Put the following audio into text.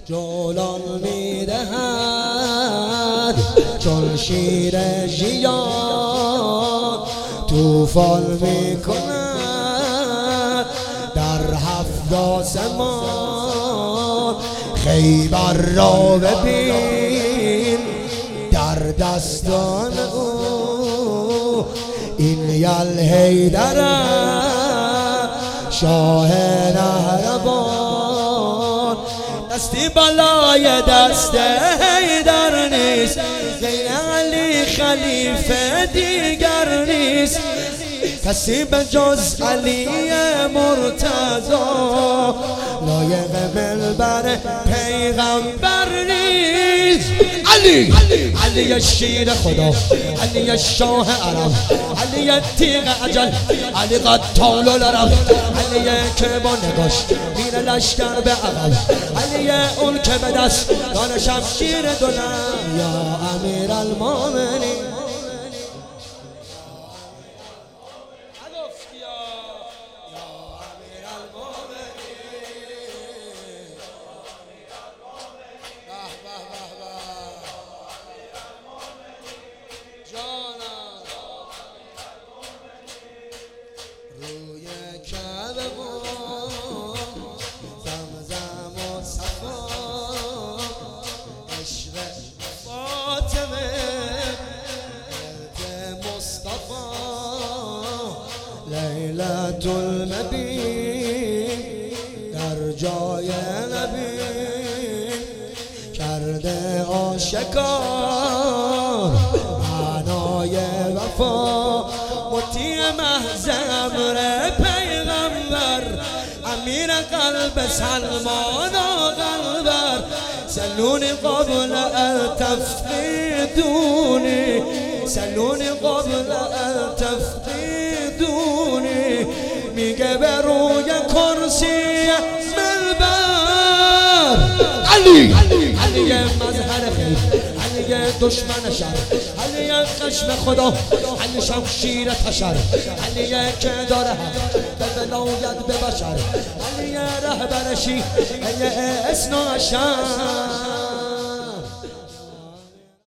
جولان میدهد چون شیر ژیان، طوفان میکند در 7 آسمان. خیبر را ببین در دستان او، این یل حیدر شاه نهربان. دستی بالای دست حیدر نیست، غیر علی خلیفه دیگر نیست. کسی به جز علی مرتضی لایق منبر پیغمبر نیست. علی شیر خدا، علی شاه عرب، علی تیغ اجل، علی قتال العرب، علی که با نگاش میره لشکر به عقب، علی اون که به دست دانه شمشیر دولم. یا امیر المومنین روی کعبه و زمزم و صفا، عشق فاطمه بنت مصطفی، لیلة المبین در جای نبی کرده آشکار معنای وفا. مطیع محض امر پیغمبر، امیر قلب سلمان و قلبر. سلونی قبل ان تفقدونی، سلونی قبل ان تفقدونی. میگه به روی کرسی منبر علی مظهر خیر، علی دشمن شر، علی خشم خدا، علی شمشیر تشر، علی که داره حق به ولایت به بشر، علی رهبر شیعه اثنا عشر.